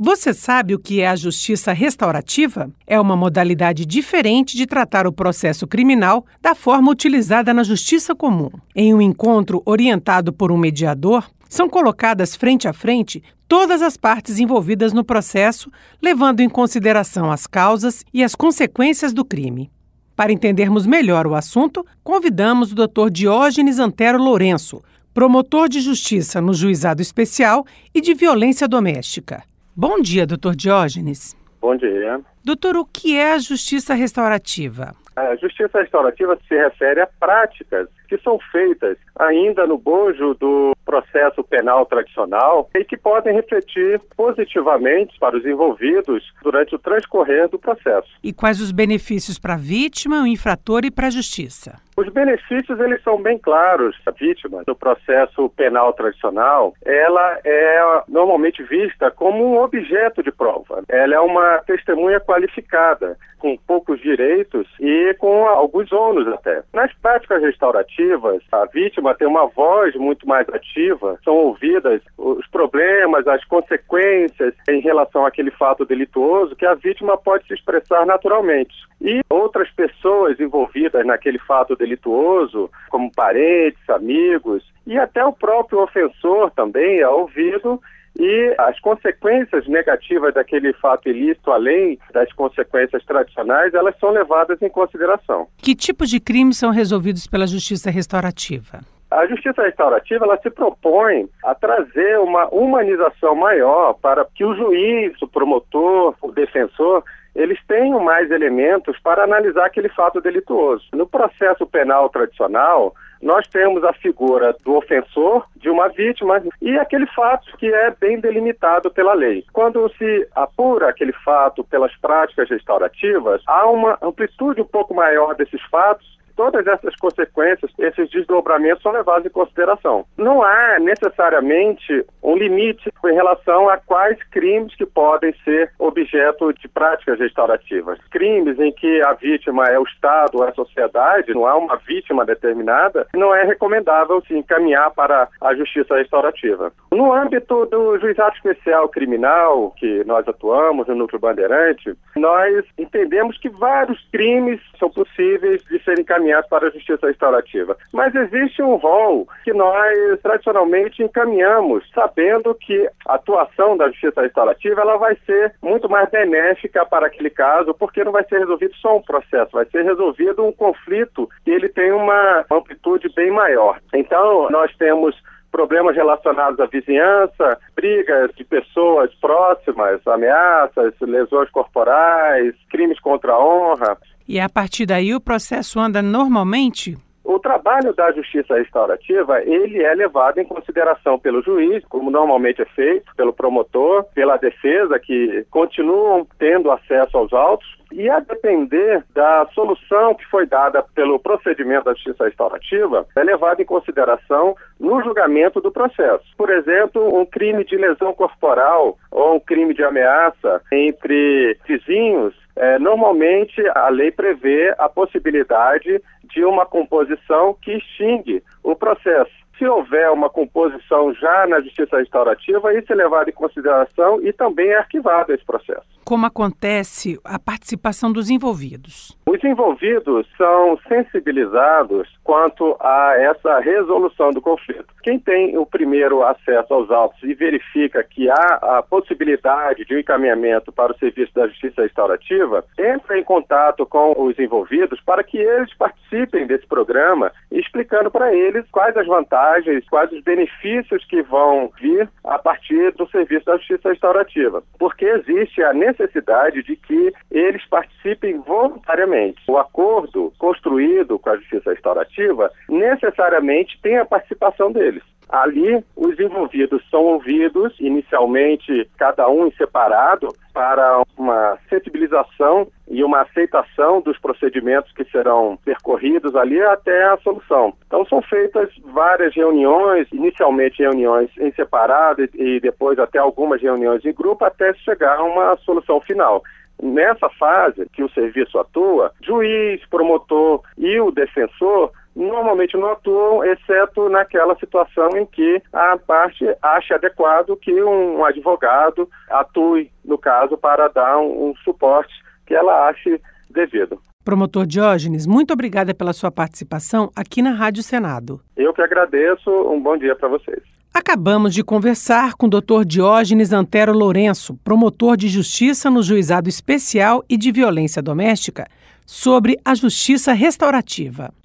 Você sabe o que é a justiça restaurativa? É uma modalidade diferente de tratar o processo criminal da forma utilizada na justiça comum. Em um encontro orientado por um mediador, são colocadas frente a frente todas as partes envolvidas no processo, levando em consideração as causas e as consequências do crime. Para entendermos melhor o assunto, convidamos o Dr. Diógenes Antero Lourenço, promotor de justiça no Juizado Especial e de Violência Doméstica. Bom dia, Dr. Diógenes. Bom dia. Doutor, o que é a justiça restaurativa? A justiça restaurativa se refere a práticas que são feitas ainda no bojo do processo penal tradicional e que podem refletir positivamente para os envolvidos durante o transcorrer do processo. E quais os benefícios para a vítima, o infrator e para a justiça? Os benefícios, eles são bem claros. A vítima, no processo penal tradicional, ela é normalmente vista como um objeto de prova. Ela é uma testemunha qualificada, com poucos direitos e com alguns ônus até. Nas práticas restaurativas, a vítima tem uma voz muito mais ativa, são ouvidas os problemas, as consequências em relação àquele fato delituoso que a vítima pode se expressar naturalmente. E outras pessoas envolvidas naquele fato delituoso, como parentes, amigos e até o próprio ofensor também é ouvido, e as consequências negativas daquele fato ilícito, além das consequências tradicionais, elas são levadas em consideração. Que tipos de crimes são resolvidos pela justiça restaurativa? A justiça restaurativa, ela se propõe a trazer uma humanização maior para que o juiz, o promotor, o defensor, eles tenham mais elementos para analisar aquele fato delituoso. No processo penal tradicional, nós temos a figura do ofensor, de uma vítima, e aquele fato que é bem delimitado pela lei. Quando se apura aquele fato pelas práticas restaurativas, há uma amplitude um pouco maior desses fatos. Todas essas consequências, esses desdobramentos são levados em consideração. Não há necessariamente um limite em relação a quais crimes que podem ser objeto de práticas restaurativas. Crimes em que a vítima é o Estado ou a sociedade, não há uma vítima determinada, não é recomendável se encaminhar para a justiça restaurativa. No âmbito do Juizado Especial Criminal, que nós atuamos no Núcleo Bandeirante, nós entendemos que vários crimes são possíveis de serem encaminhados para a justiça restaurativa. Mas existe um rol que nós tradicionalmente encaminhamos, sabendo que a atuação da justiça restaurativa ela vai ser muito mais benéfica para aquele caso, porque não vai ser resolvido só um processo, vai ser resolvido um conflito que ele tem uma amplitude bem maior. Então, nós temos problemas relacionados à vizinhança, brigas de pessoas próximas, ameaças, lesões corporais, crimes contra a honra. E a partir daí o processo anda normalmente? O trabalho da justiça restaurativa, ele é levado em consideração pelo juiz, como normalmente é feito, pelo promotor, pela defesa, que continuam tendo acesso aos autos, e a depender da solução que foi dada pelo procedimento da justiça restaurativa, é levado em consideração no julgamento do processo. Por exemplo, um crime de lesão corporal ou um crime de ameaça entre vizinhos, normalmente a lei prevê a possibilidade de uma composição que extingue o processo. Se houver uma composição já na justiça restaurativa, isso é levado em consideração e também é arquivado esse processo. Como acontece a participação dos envolvidos? Os envolvidos são sensibilizados quanto a essa resolução do conflito. Quem tem o primeiro acesso aos autos e verifica que há a possibilidade de um encaminhamento para o serviço da justiça restaurativa, entra em contato com os envolvidos para que eles participem desse programa, explicando para eles quais as vantagens, quais os benefícios que vão vir a partir do serviço da justiça restaurativa. Porque existe a necessidade de que eles participem voluntariamente. O acordo construído com a justiça restaurativa necessariamente tem a participação deles. Ali, os envolvidos são ouvidos, inicialmente cada um em separado, para uma sensibilização e uma aceitação dos procedimentos que serão percorridos ali até a solução. Então são feitas várias reuniões, inicialmente reuniões em separado e depois até algumas reuniões em grupo até chegar a uma solução final. Nessa fase que o serviço atua, juiz, promotor e o defensor normalmente não atuam, exceto naquela situação em que a parte ache adequado que um advogado atue, no caso, para dar um suporte que ela ache devido. Promotor Diógenes, muito obrigada pela sua participação aqui na Rádio Senado. Eu que agradeço, um bom dia para vocês. Acabamos de conversar com o Dr. Diógenes Antero Lourenço, promotor de justiça no Juizado Especial e de Violência Doméstica, sobre a justiça restaurativa.